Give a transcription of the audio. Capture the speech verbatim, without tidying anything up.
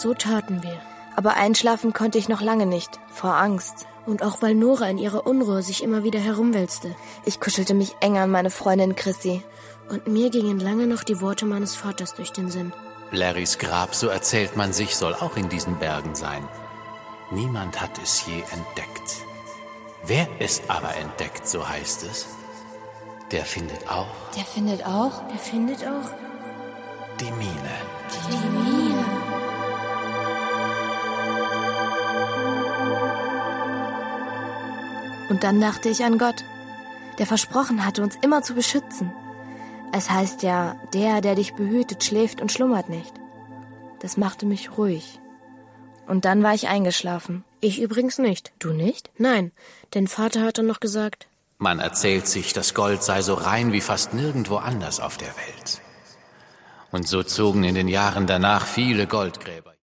So taten wir. Aber einschlafen konnte ich noch lange nicht, vor Angst. Und auch weil Nora in ihrer Unruhe sich immer wieder herumwälzte. Ich kuschelte mich enger an meine Freundin Chrissy. Und mir gingen lange noch die Worte meines Vaters durch den Sinn. Larrys Grab, so erzählt man sich, soll auch in diesen Bergen sein. Niemand hat es je entdeckt. Wer es aber entdeckt, so heißt es, der findet auch... Der findet auch? Der findet auch... Die Mine. Die, die Mine. Und dann dachte ich an Gott, der versprochen hatte, uns immer zu beschützen. Es heißt ja, der, der dich behütet, schläft und schlummert nicht. Das machte mich ruhig. Und dann war ich eingeschlafen. Ich übrigens nicht. Du nicht? Nein, denn Vater hatte noch gesagt... Man erzählt sich, das Gold sei so rein wie fast nirgendwo anders auf der Welt. Und so zogen in den Jahren danach viele Goldgräber.